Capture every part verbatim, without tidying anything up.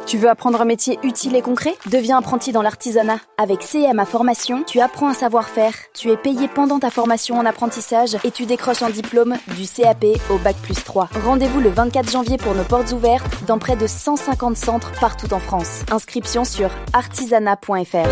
Tu veux apprendre un métier utile et concret ? Deviens apprenti dans l'artisanat. Avec C M A Formation, tu apprends un savoir-faire. Tu es payé pendant ta formation en apprentissage et tu décroches un diplôme du C A P au bac plus trois. Rendez-vous le vingt-quatre janvier pour nos portes ouvertes dans près de cent cinquante centres partout en France. Inscription sur artisanat point f r.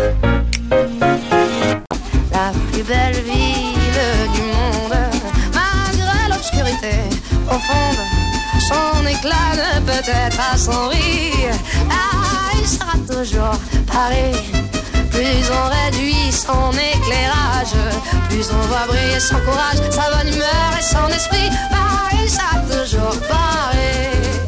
La plus belle ville du monde, malgré l'obscurité profonde, son éclat ne peut être à son rire. Ah, il sera toujours Paris. Plus on réduit son éclairage, plus on voit briller son courage, sa bonne humeur et son esprit. Paris sera toujours Paris.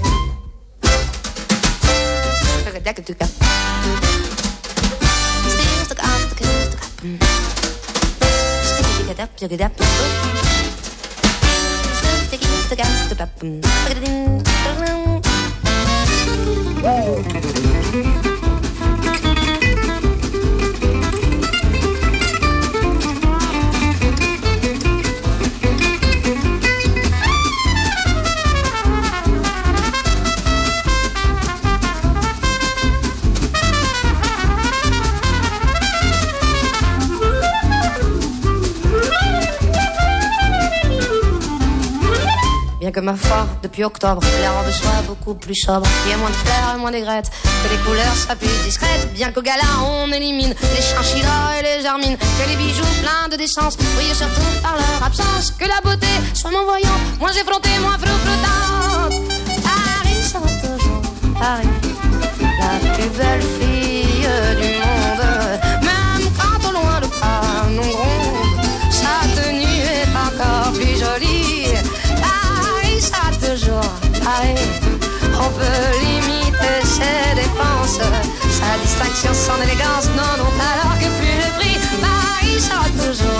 Bien que ma foi, depuis octobre, les robes soient beaucoup plus sobres, qu'il y ait moins de fleurs et moins d'aigrettes, que les couleurs soient plus discrètes. Bien qu'au gala on élimine les chinchillas et les germines, que les bijoux pleins de décence brillent surtout par leur absence, que la beauté soit moins voyante, moins effrontée, moins flottante. Paris sera toujours Paris, la plus belle fille du monde. Même quand au loin le pas nous gronde, sa tenue est encore plus jolie. Toujours Paris, on peut limiter ses